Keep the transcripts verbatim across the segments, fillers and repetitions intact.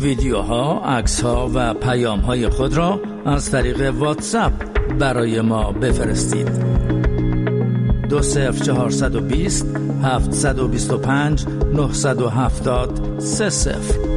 ویدیوها، عکس‌ها و پیام‌های خود را از طریق واتساپ برای ما بفرستید. دو صفر چهارصد و بیست هفتصد و بیست و پنج نهصد و هفتاد سه صفر.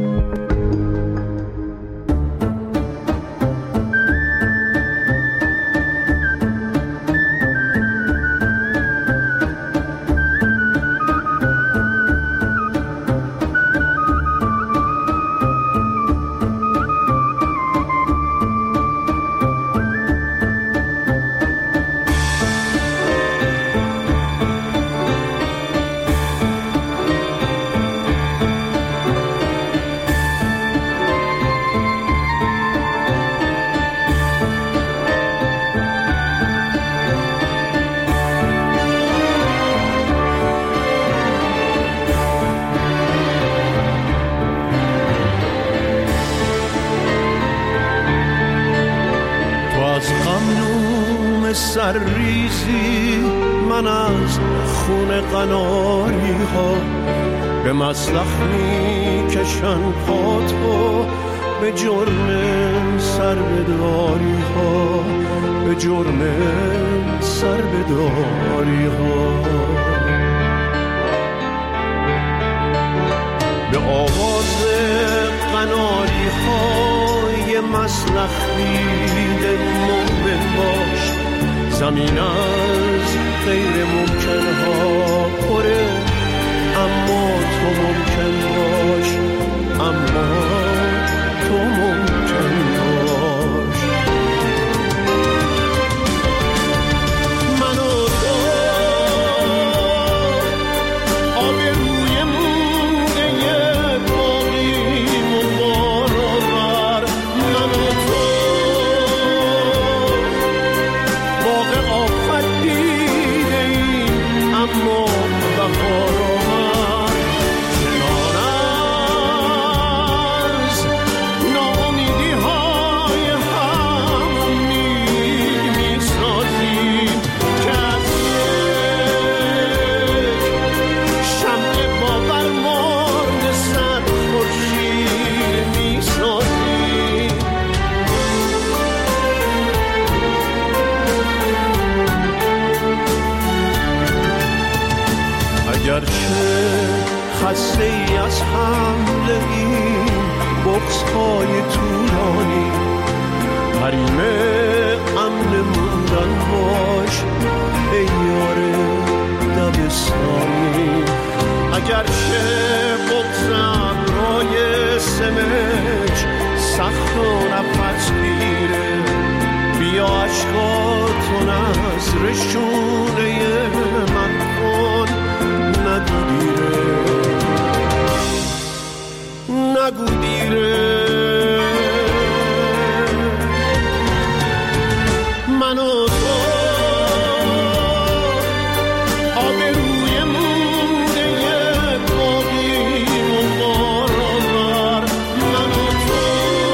سرریزی من از خون قناری ها به مسلخ می کشن پاتو، به جرم سربداری ها، به جرم سربداری ها. به آواز قناری های مسلخ دیده مومن باش، زمین از غیر ممکن ها پره، اما تو ممکن باش، اما تو ممکن باش. من و تو آب روی موده باقیم و بارآور، من و تو باغ آفت دیده ایم اما بهار آور. کنار از ناامیدی های هم امید می سازیم که از یک شمع باور مانده صد خورشید می سازیم. اگرچه خسته ای از حمله این بغض های طولانی، حریم امن موندن باش ای یار دبستانی. اگرچه بغض ابرای سمج سخت و نفس گیره، بیا عشقاتو نظر شونه من کن، نگو دیره، نگو دیره. من و تو آب روی موده باقیم و بارآور، من و تو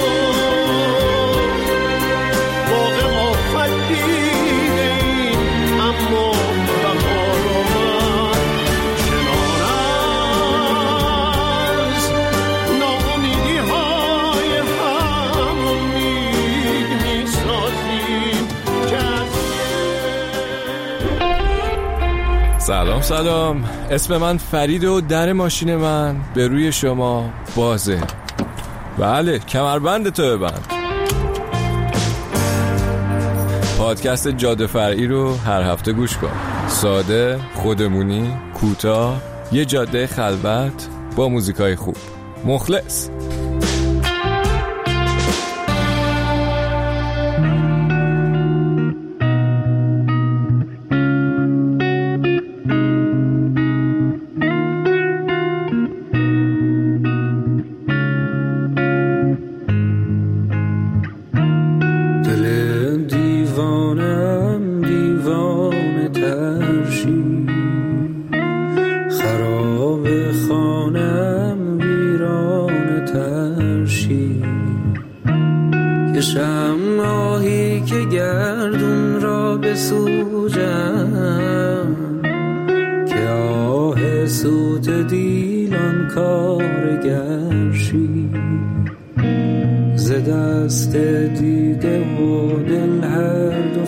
باغ آفت دیده ایم اما بهار آور. کنار از ناامیدی های هم امید می سازیم که از سلام سلام، اسم من فرید و در ماشین من به روی شما بازه. بله، کمربند تو ببند. پادکست جاده فرعی رو هر هفته گوش کن. ساده، خودمونی، کوتاه، یه جاده خلوت با موزیکای خوب. مخلص. دل دیوانم دیوانه ترشی، خراب خانم ویرانه ترشی. که شمعی که گردون را بسوزم، که آه سوت دیلان کارگرشی. باشی، ز دست دیده و دل هر دو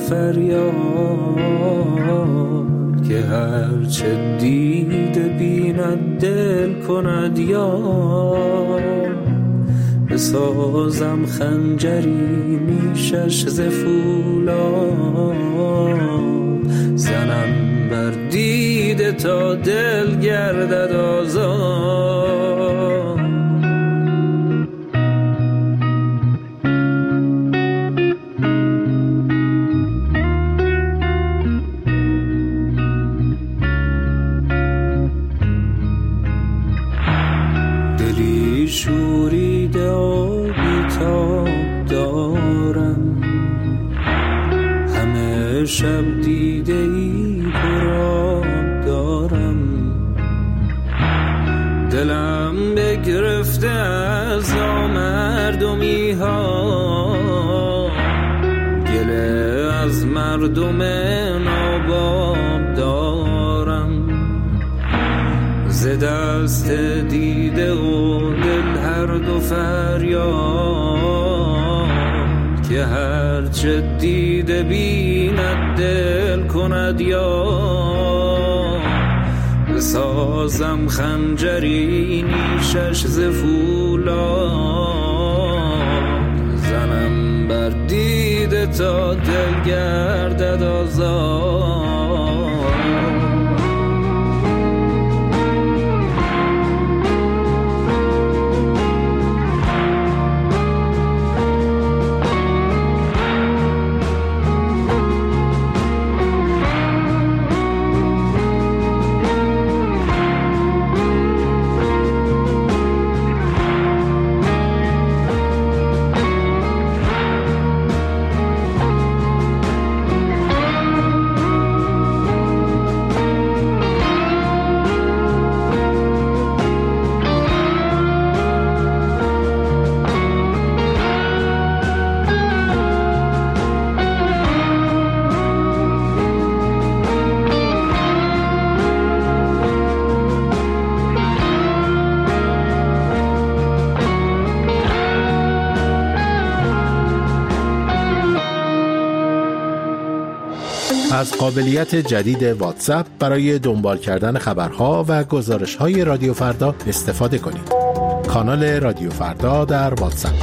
فریاد، که هرچه دیده بیند دل کند یاد. بسازم خنجری نیشش ز فولاد، زنم بر دیده تا دل گردد آزاد. دلی شوریده و بی‌تاب دارم، همه شب دیده ای پرآب دارم. دلم بگرفته از نامردمی ها، گله از مردم ناباب دارم. ز دست دیده و دل هر دو فریاد، که هرچه دیده بیند دل کند یاد. بسازم خنجری نیشش ز فولاد، زنم بر دیده تا دل گردد آزاد. از قابلیت جدید واتساپ برای دنبال کردن خبرها و گزارش‌های رادیو فردا استفاده کنید. کانال رادیو فردا در واتساپ.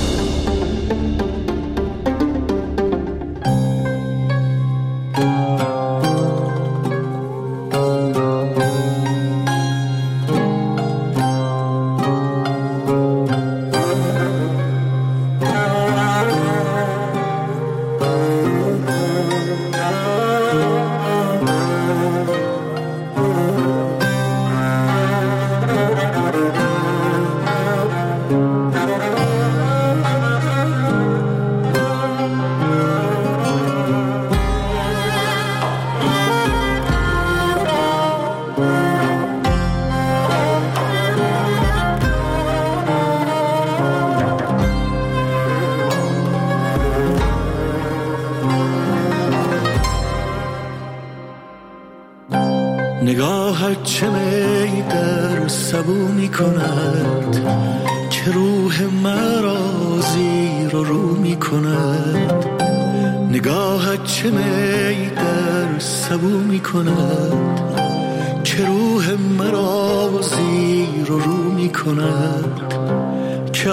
نگاهت چه می در سبو می کند، چه روح مرا زیر و رو می کند. نگاهت چه می در سبو می کند، چه روح مرا زیر و رو می کند. که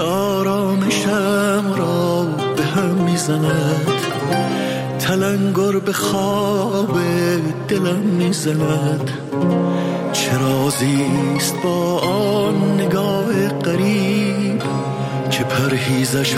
آرامشم را به هم می زند، تلنگر به خواب دلم می زند. چه رازیست با آن نگاه غریب، که پرهیزش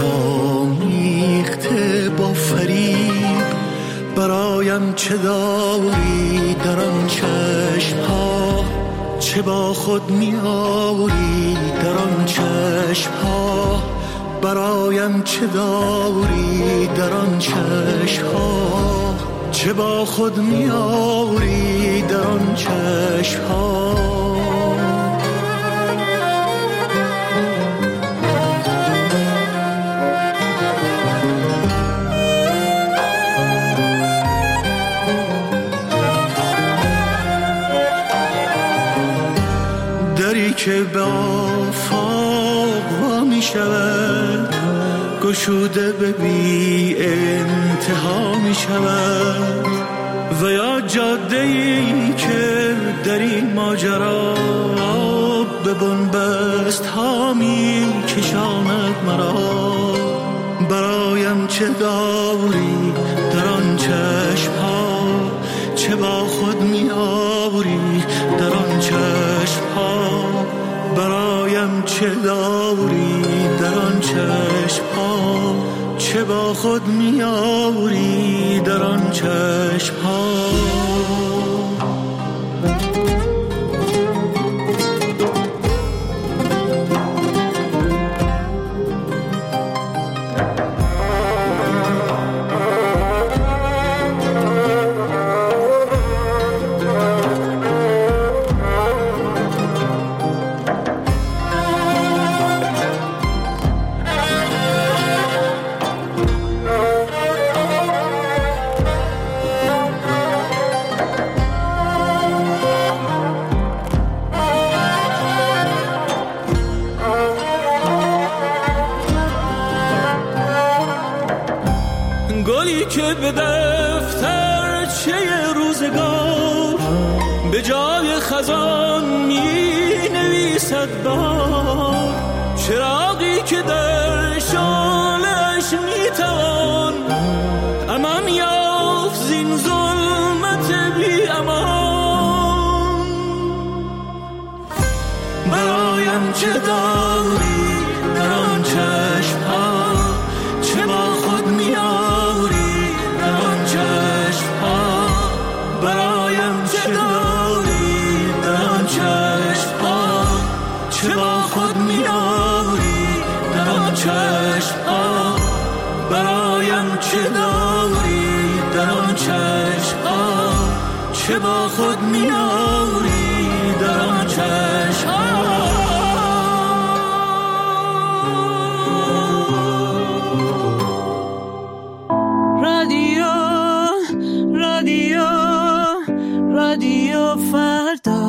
آمیخته با فریب. برایم چه داری در آن چشم ها، چه با خود می آوری در آن چشم ها. برایم چه داری در آن چشم ها، چه با خود می آوری در آن چشم ها. دری که به آفاق می شود، گشوده به بی انتها می شود، و یا جاده‌ای که در این ماجرا به بنبست ها می کشاند مرا. برایم چه داری در آن چشم ها، چه با خود می آوری در آن چشم ها. برایم چه داری در آن چشم ها، چه با خود می آوری در آن چشم ها. گلی که به دفتر چه روزگار به جای خزان می نویسد بار، چراغی که در شعله‌اش می توان امان یافت زین ظلمت بی امان. برایم چه داری در آن چشم ها، چه با خود می آوری در آن چشم ها. برایم چه داری در آن چشم ها، چه با خود می آوری در آن چشم ها. برایم چه داری در آن چشم ها، چه با خود می آوری در آن چشم ها. رادیو فردا.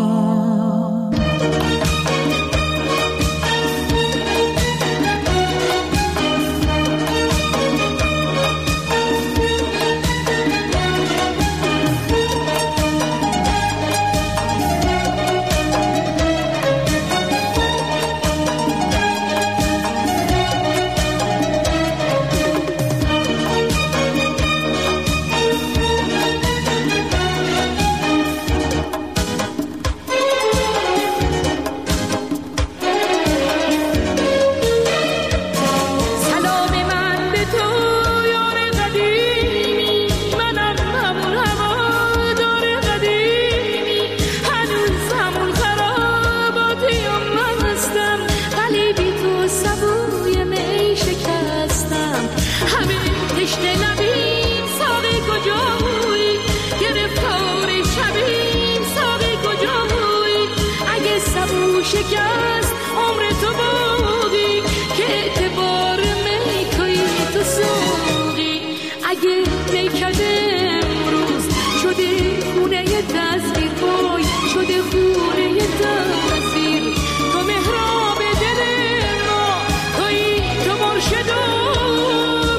شکست عمر تو باقی که اعتبار میکوی تو سوقی. اگه میکد امروز شده خونه تصویر بای، شده خونه تصویر، تو مهراب دل ما، توی تو مرشد و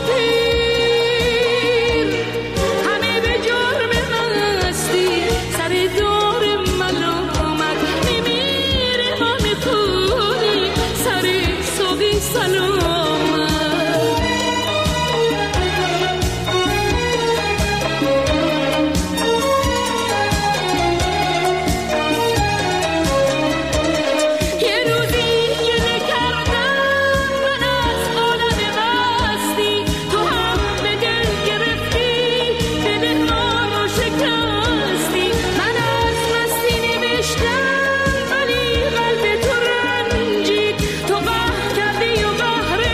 پیر. همه به جرم مستی سر دار ملامت میمیره، ما میخونی سر صبحی سلامت. تو قهر کردی و قهر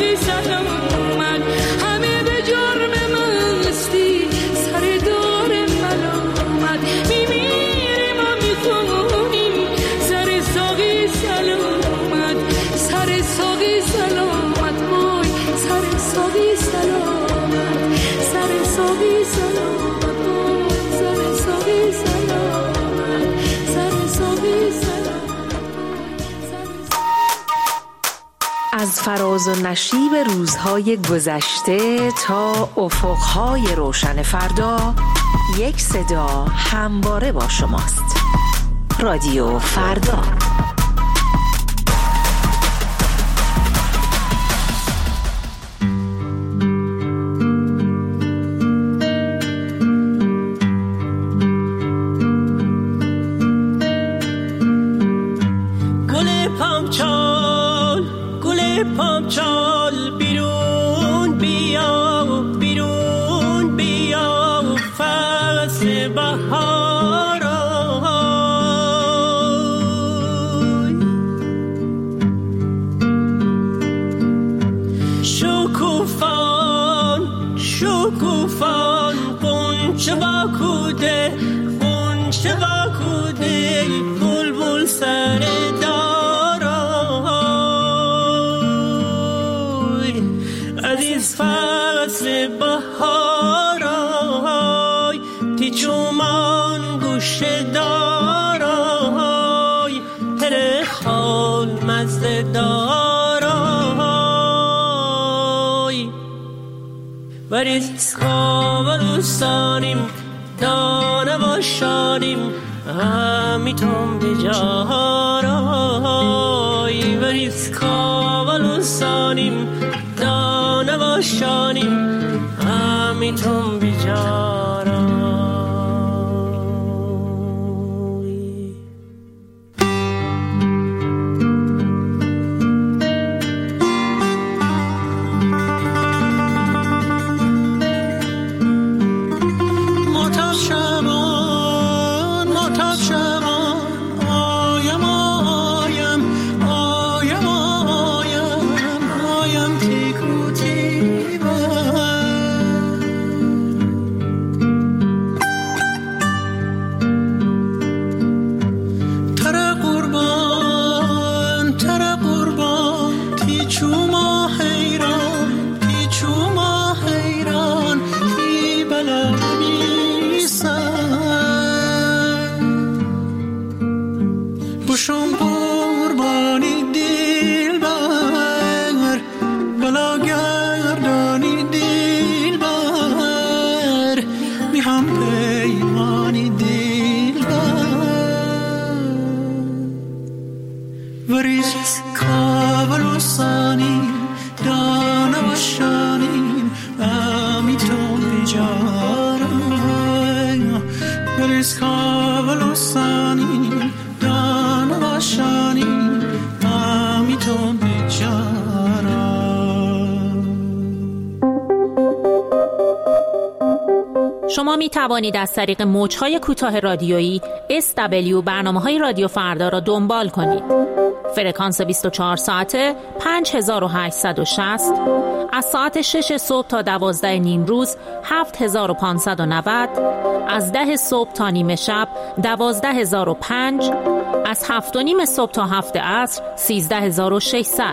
ساقی سلامت. همه به جرم مستی سر دار ملامت. میمیریم و میخونیم سر ساقی سلامت. سر ساقی سلامت وای سر ساقی سلامت. سر ساقی سلامت وای سر ساقی سلامت. سر ساقی سلامت. از فراز و نشیب روزهای گذشته تا افقهای روشن فردا، یک صدا همواره با شماست. رادیو فردا. پامچال بیرون بیا بیرون بیا فصل بهار شکوفان شکوفان قنچه با کوده قنچه با کوده بلبل سر فصل بهارای تی چومان گوشه دارای هر خال مزده دارای وریز خوالوسانیم دانه باشانیم همیتون بجارای وریز خوالوسانیم دانه باشانیم همیتون بیجارم. ماتب شبان ماتب شبان آیم آیم آیم آیم آیم تیکو بوشم قربانی دل بر بلا گردانی دل بر میهم پیمانی دل بر وریز کابل و سانی دانه و شانی امیتون بیجارم وریز کابل و سانی شانی امیتون بیچارم. شما می توانید از طریق موج‌های کوتاه رادیویی اس دبلیو برنامه‌های رادیو فردا را دنبال کنید. فرکانس بیست و چهار ساعته پنج هزار و هشتصد و شصت، از ساعت شش صبح تا دوازده نیم روز هفت هزار و پانصد و نود، از ده صبح تا نیمه شب دوازده هزار و پنج، از هفت و نیم صبح تا هفت عصر سیزده هزار و ششصد.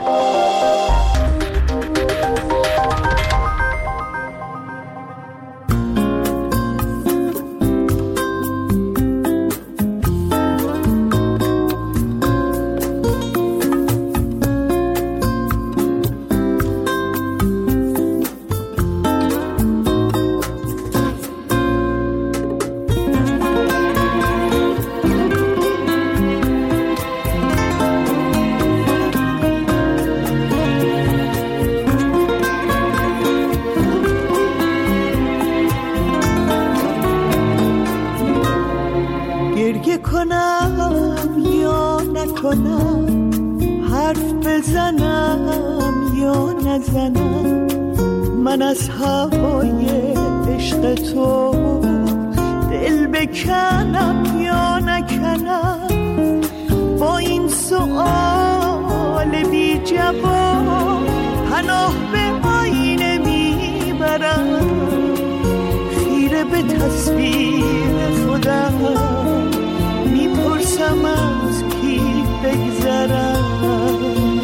کنم یا نکنم، حرف بزنم یا نزنم، من از هوای عشق تو دل بکنم یا نکنم. با این سؤال بی جواب پناه به تصویر خودم میپرسم از کی بگذرم.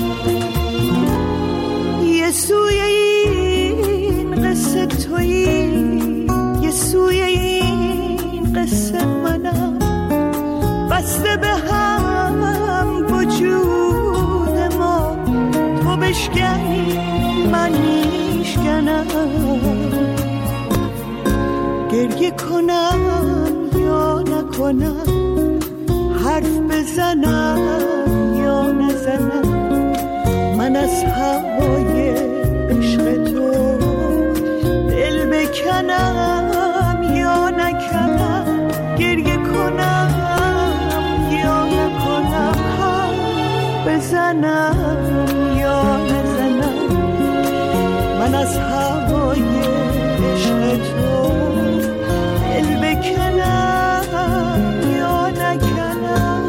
یه سوی این قصه تویی، یه سوی این قصه منم، بسته به هم وجود ما، تو بشکنی من میشکنم. گریه کنم یا نکنم، حرف بزنم یا نزنم، من از هوای عشق تو دل بکنم یا نکنم. گریه کنم یا نکنم، حرف بزنم یا نزنم، من از هوای عشق تو دل بکنم یا نکنم.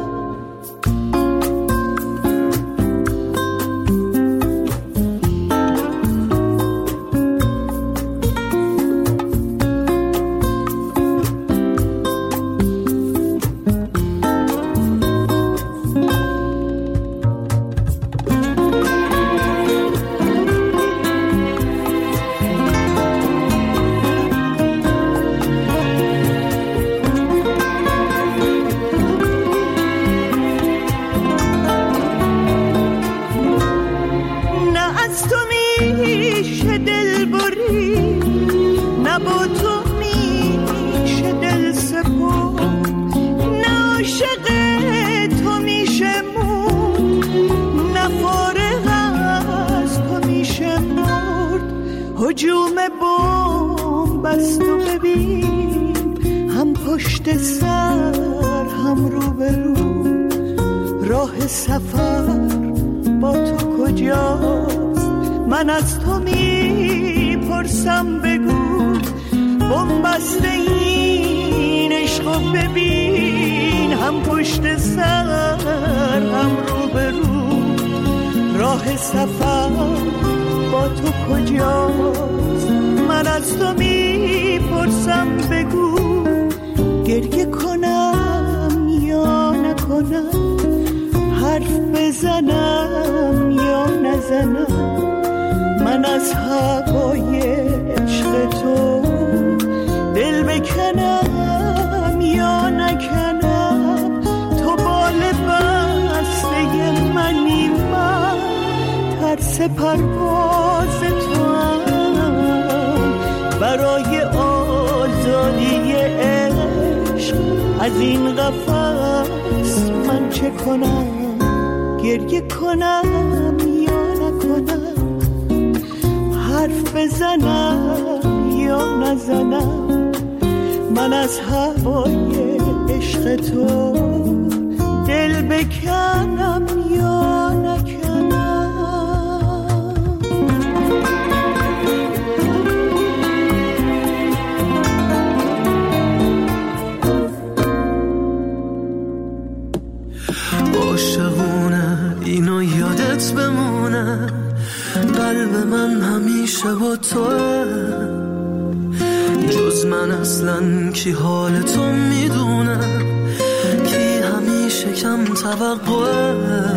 هجوم بوم بست و ببین، هم پشت سر هم رو به رو، راه سفر با تو کجاست؟ من از تو میپرسم بگو، بوم بست این عشقو ببین، هم پشت سر هم رو به رو، راه سفر با تو کجاست؟ من از تو میپرسم بگو، گریه کنم یا نکنم، حرف بزنم یا نزنم، من از هوای عشق تو دل بکنم یا نکنم. تو بال بسته منی، من ترس پرواز تو هم، برای آزادی عشق از این قفس من چه کنم؟ گریه کنم یا نکنم، حرف بزنم یا نزنم، من از هوای عشق تو دل بکنم یا نکنم. عاشقونه اینو یادت بمونه، قلب من همیشه با توه، جز من اصلا کی حال تو میدونه، کی همیشه کم توقعه،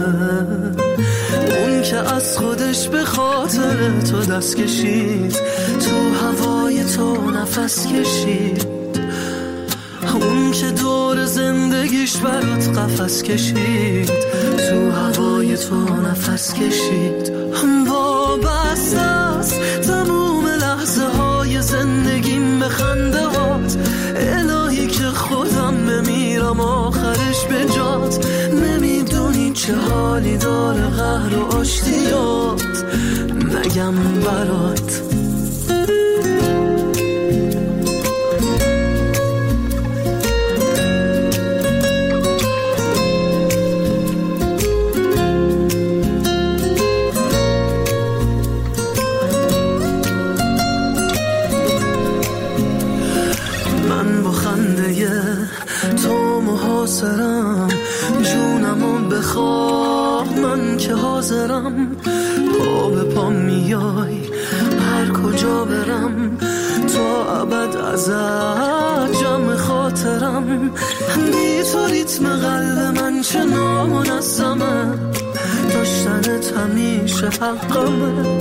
اون که از خودش به خاطر تو دست کشید، تو هوای تو نفس کشید، اون که دور زندگیش برات قفس کشید، تو هوای تو نفس کشید. وابسته است تموم لحظه های زندگیم به خنده هات، الهی که خودم بمیرم آخرش به جات، نمیدونی چه حالی داره قهر و آشتیات، نگم برات محاصرم، جونمو بخواه من که حاضرم، پا به پا میای هر کجا برم، تا ابد ازت جمع خاطرم، بی تو ریتم قلب من چه نامنظمه، داشتنت همیشه حقمه،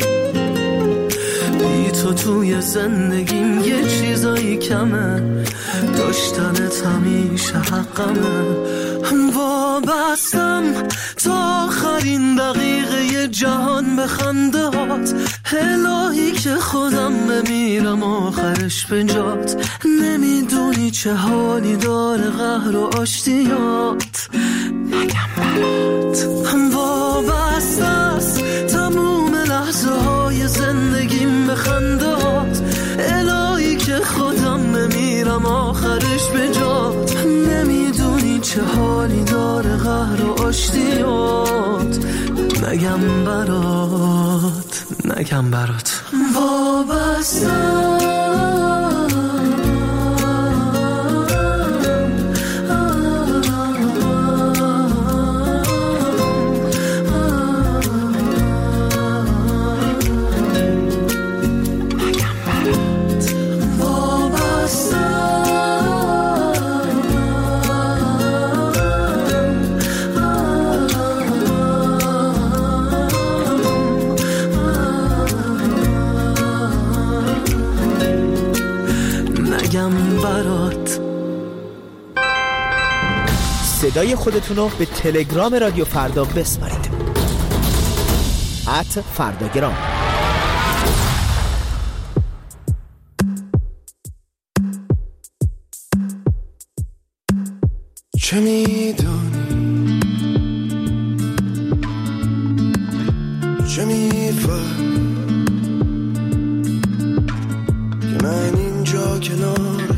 بی تو توی زندگیم یه چیزایی کمه، داشتنت همیشه حقمه. وابستم تا آخرین دقیقه جهان به خنده هات، الهی که خودم بمیرم آخرش به جات، نمیدونی چه حالی داره قهر و آشتیات، نگم برات وابسته است تموم لحظه های زندگیم به خنده هات، الهی که خودم بمیرم آخرش به جات، نمیدونی چه حالی داره قهر و آشتیات، نگم برات نگم برات وابستم. صدای خودتون رو به تلگرام رادیو فردا بسپارید. ات فرداگرام. چه میدانی چه میفهمی که من اینجا کنارت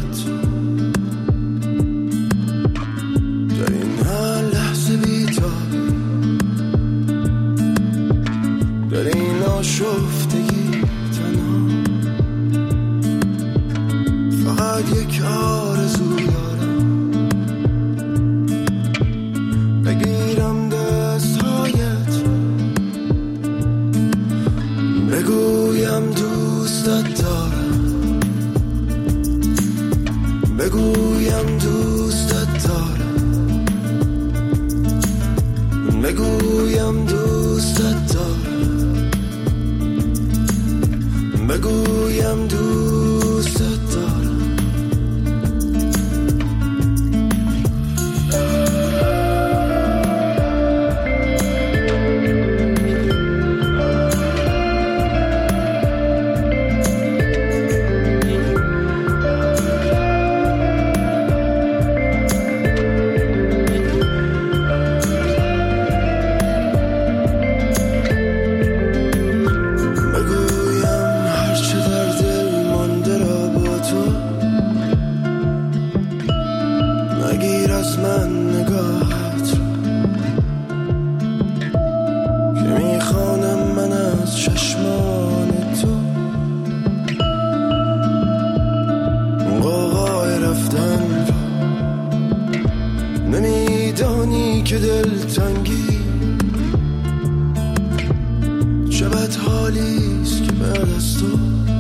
در این هر لحظه بی‌تاب، در این آشفتگی تنها، فقط یک آرزو دارم، بگیرم دستهایت، بگویم دوستت دارم، بگویم دوستت دارم، بگویم دوستت دارم، بگویم دوستت دارم. نمیدانی که دلتنگی چه بد حالیست که بعد از تو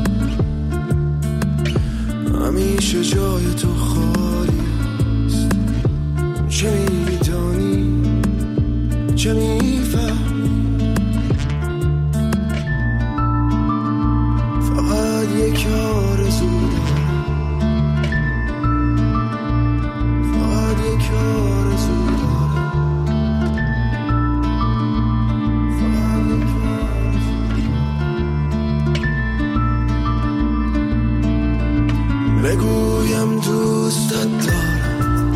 همیشه جای تو خالیست. چه میدانی چه میفهمی فقط یک آرزو دارم، فقط یک آرزو دارم، فقط یک آرزو. بگویم دوستت دارم،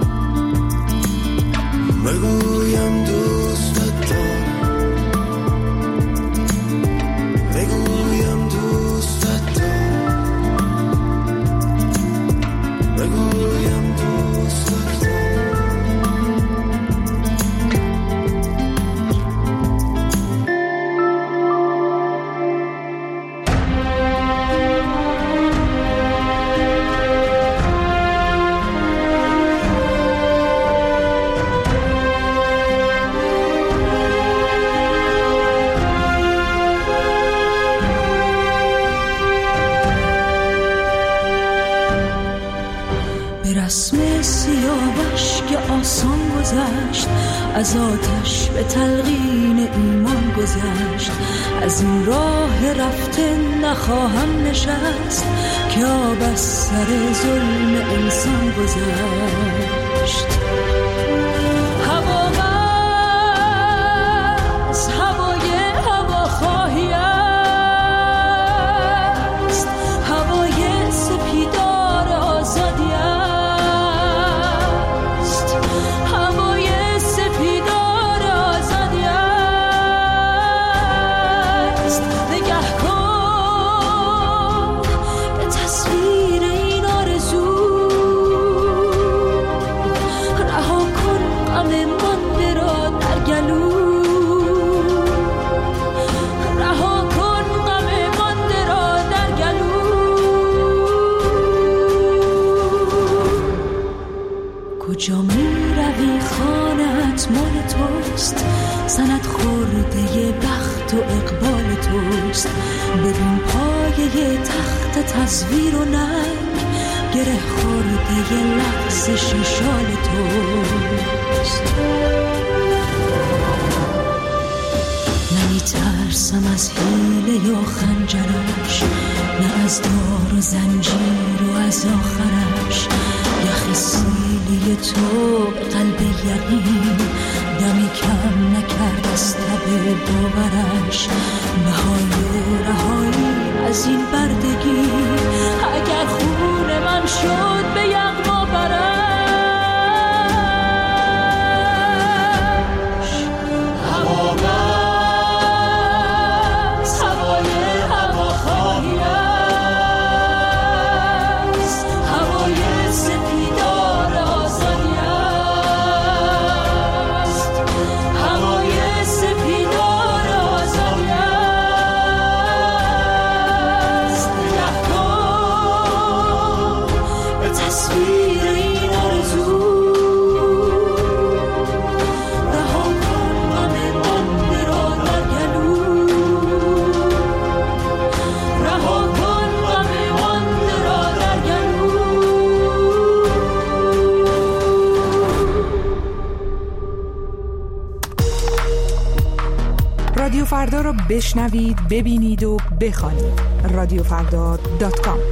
بگویم دوستت دارم، بگویم دوستت دارم، بگویم دوستت دارم. آسان گذشت، از آتش به تلقین ایمان گذشت. از این راه رفته نخواهم نشست که آب از سر ظلم انسان گذشت. هوا از هوای هواخواهی است، هوای سپیدار آزادی است، هوای سپیدار آزادی است. نگه کن به تصویر این آرزو، رها کن غم مانده را در گلو، رها کن غم مانده را در گلو. کجا می روی خانه‌ات مال توست، سند خورده بخت و اقبال توست. ببین پایه تخت تصویر و ننگ، گره خورده لغزش شال توست. نمی ترسم از حیله یا خنجرش، نه از دار و زنجیر و از آخرش. یخ سیلی تو به قلب یقین، دمی کم نکرد از تب باورش. نهای رهایی از این بردگی، اگر خون من شد به یغما برش. هوا بس هوای هواخواهی است، هوای سپیدار آزادی است، هوای سپیدار آزادی است. نگه کن به تصویر این آرزو، رها کن غم مانده را در گلو، رها کن غم مانده را در گلو. رادیو فردا را بشنوید، ببینید و بخوانید. رادیو فردا دات کام.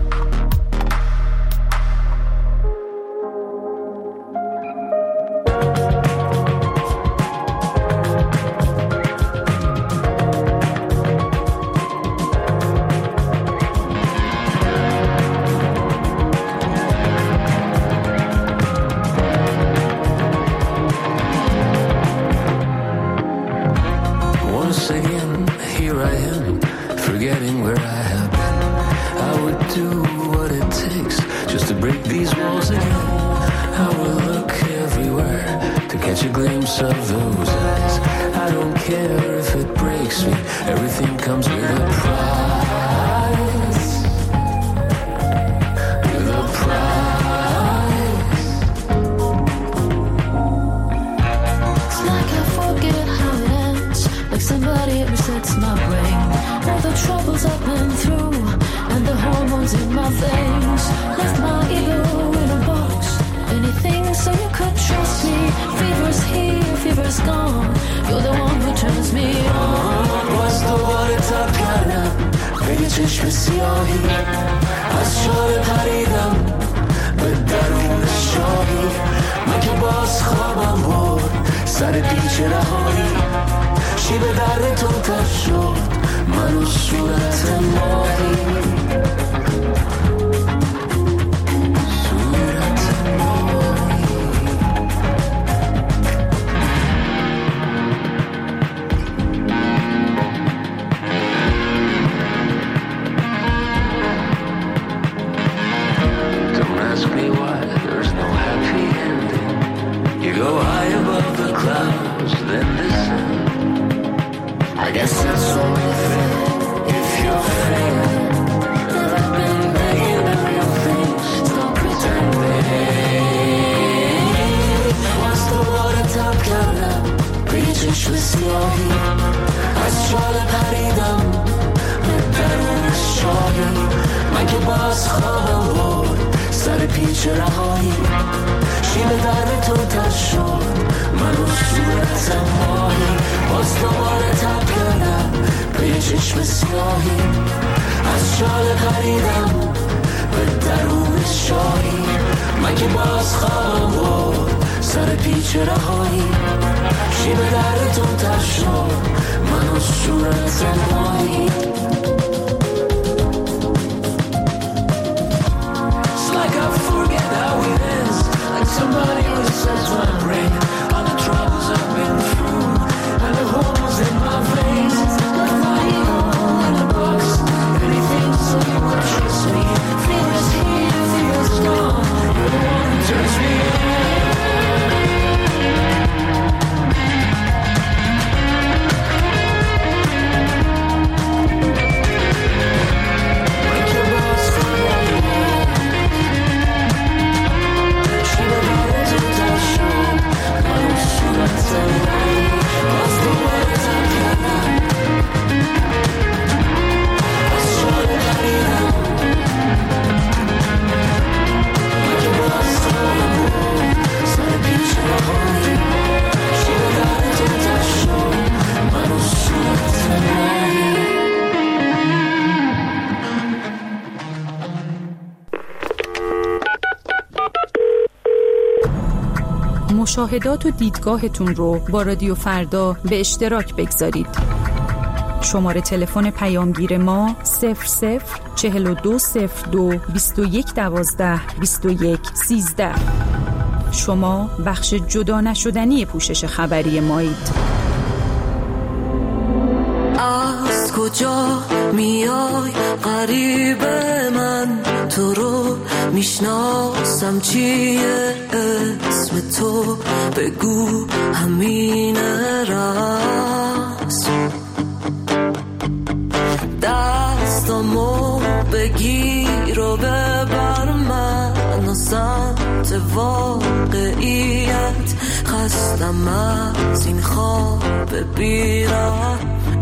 Once again, here I am, forgetting where I have been. I would do what it takes just to break these walls again. I will look everywhere to catch a glimpse of those eyes. I don't care if it breaks me, everything comes with a price. With a price. It's like I forget how it ends, like somebody resets my brain. All the troubles I've been through and the hormones in my veins left my ego in a box. Anything so you could trust me. Fever's here, fever's gone. You're the one who turns me on. باز دوباره تب کردم به چشم سیاهی، از شال پریدم به درون شاهی. من که باز خوابم برد سر پیچ رهایی، شیب در تو تر شد من و صورت ماهی. شیب در تو تش شد من و صورتم ماهی باز دوباره تب کردم به یه چشم سیاهی از شال خریدم به درون شاهی من که باز خواهم بود سر پیچ رهایی شیب در تو تش شد من و صورتم ماهی Somebody who sets my brain all the troubles I've been through and the holes in my veins. Got fire in a box, anything so you would trust me. Feels here, feels gone. You're the one who turns me on. Make your boss feel like me. مشاهدات و دیدگاهتون رو با رادیو فردا به اشتراک بگذارید. شماره تلفن پیامگیر ما صفر صفر چهل و دو صفر دو بیست و یک دوازده بیست و یک سیزده. شما بخش جدا نشدنی پوشش خبری مایید. از کجا میای غریب من تو رو میشناسم چیه اسم تو بگو همین راست دستامو بگیر و ببر من و سمت واقعیت خستم از این خواب بیرم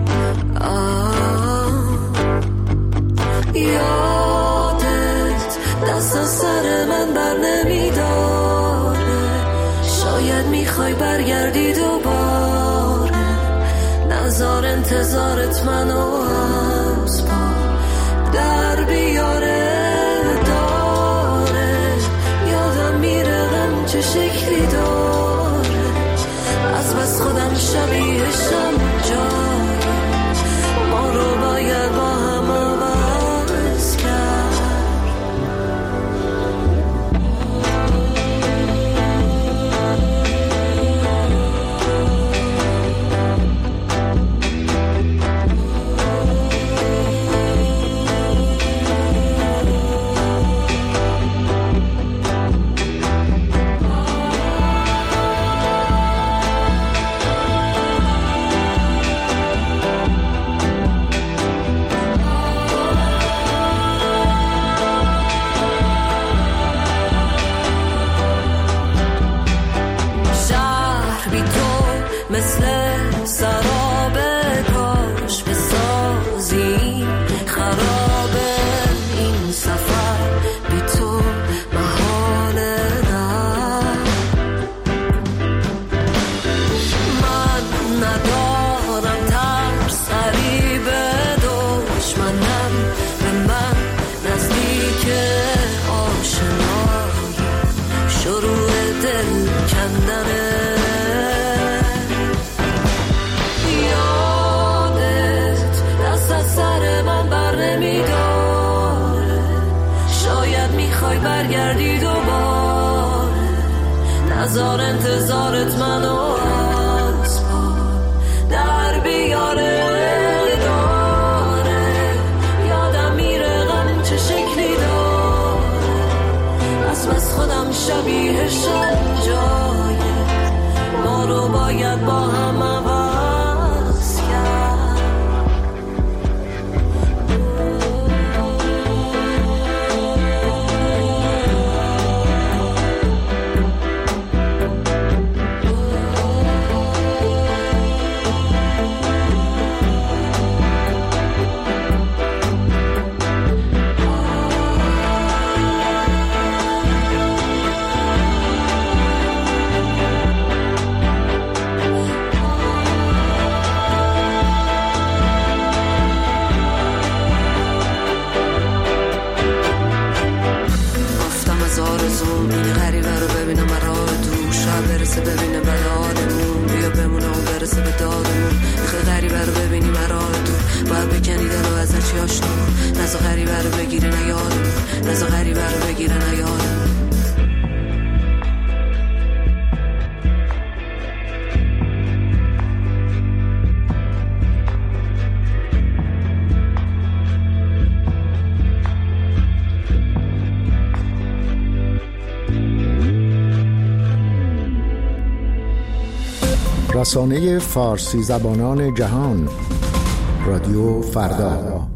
یادت دست از سر من بر نمیداره شاید میخوای برگردی دوباره نظر انتظارت منو از پا در بیاره داره یادم میره غم چه شکلی داره از بس خودم شبیهشم جای ما رو باید با هم عوض کرد برگردی دوباره نظر انتظارت منو از پا در بیاره داره یادم میره غم چه شکلی داره از بس خودم شبیهشم جایه ما رو باید با هم عوض کرد نزا غریبه رو بگیره نیارم نزا غریبه رو بگیره نیارم رسانه فارسی زبانان جهان رادیو فردا.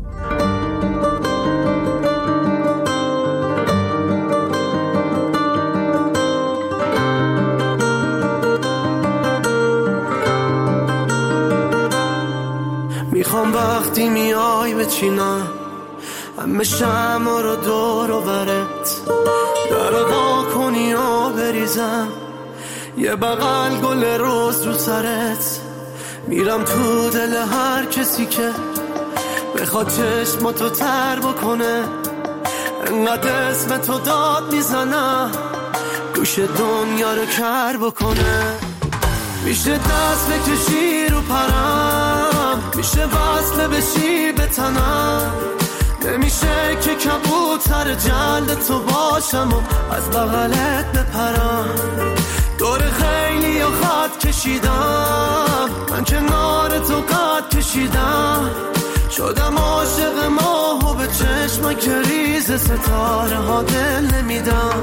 میخوام وقتی میای بچینم همه شمع رو دور و برت در وا کنی و بریزم یه بغل گل روز رو سرت میرم تو دل هر کسی که بخواد چشماتو تر بکنه انقدر اسم تو داد میزنم گوش دنیا رو کر بکنه میشه دست بکشی رو پرم میشه وصله بشی به تنم نمیشه که کبوتر جلد تو باشم و از بغلت بپرم دور خیلی و خط کشیدم من کنار تو قد کشیدم شدم عاشق ماه و به چشم کریز ستاره ها دل نمیدم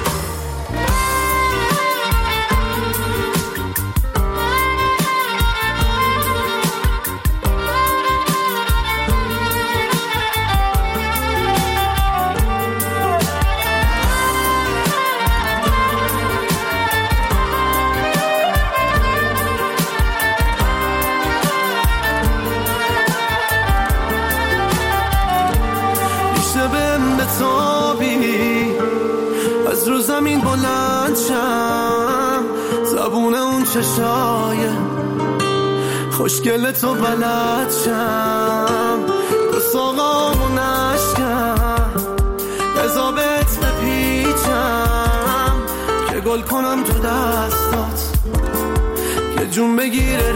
از رو زمین بلند شم زبون اون چشای خوشگل تو بلد شم دو ساقامو نشکم بزابت بپیچم که گل کنم تو دستات که جون بگیره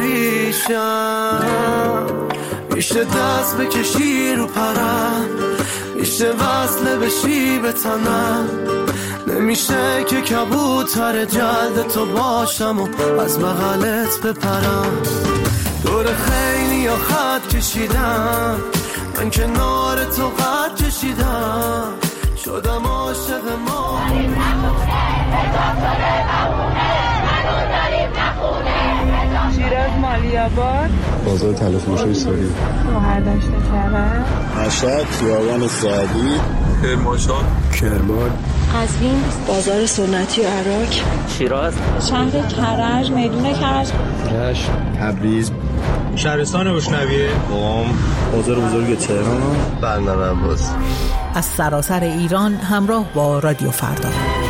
ریشم میشه دست بکشی رو پرم میشه وصله بشی به تنم نمیشه که کبوتر جلد تو باشم و از بغلت بپرم دور خیلی یا خط کشیدم من کنار تو قد کشیدم شدم عاشق ما شیراز مالیاباد بازار تلفروشی ساری مهردشت کرد مشهد خیابان سعدی کرمانشاه کرمان قزوین بازار سنتی و عراق شیراز شهر کرج میدون کرج رشت تبریز شهرستان بشنویه قم بازار بزرگ تهران بندر عباس از سراسر ایران همراه با رادیو فردا.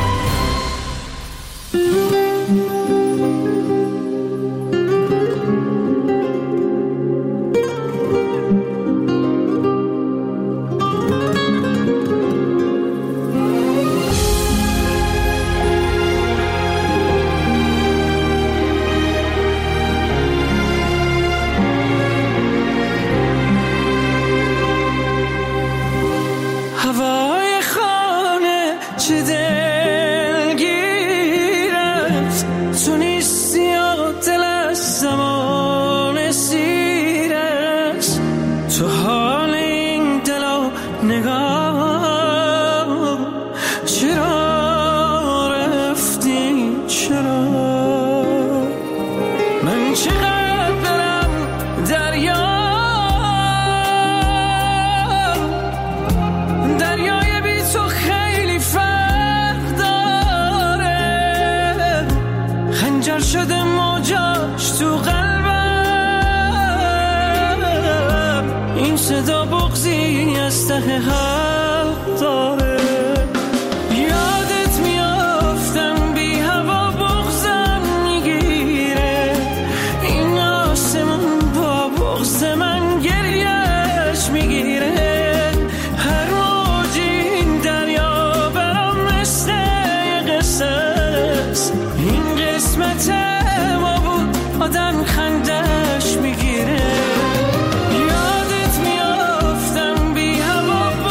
شده موجاش تو قلبم این صدا بغضی از ته حق داره یادت میافتم بی هوا بغضم میگیره این آسمون با بغض من گریش میگیره هر موجی این دریا برام مثل قصه این قسمت ما بود آدم خندش میگیره یادت میافتم بی هوا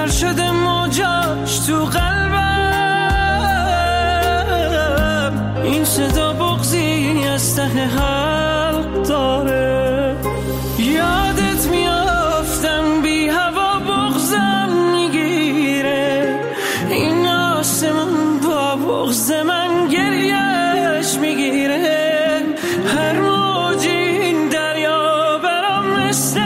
بیشتر شده موجاش تو قلبم، این صدا بغضی از ته حلق داره. یادت میافتم بی هوا بغضم میگیره، این آسمون با بغض من گریهش میگیره. هر موجی این دریا برام مثل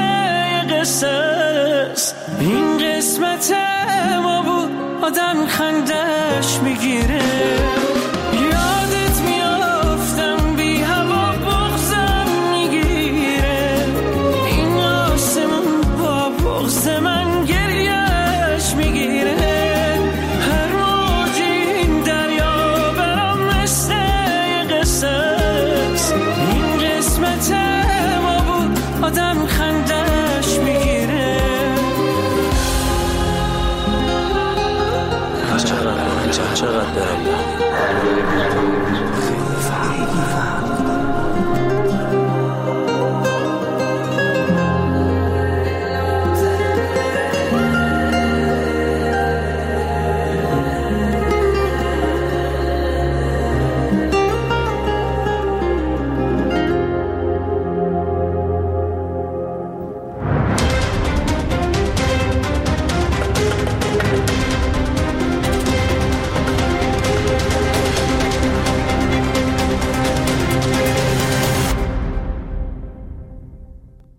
قصص، این قسمت ما بود آدم خندش میگیره. یادت میافتم بی هوا بغضم میگیره، این آسمون با بغض من گریهش میگیره. هر موجی این دریا برام مثل قصص، این قسمت ما بود آدم خندش میگیره. چقدر چقدر دارم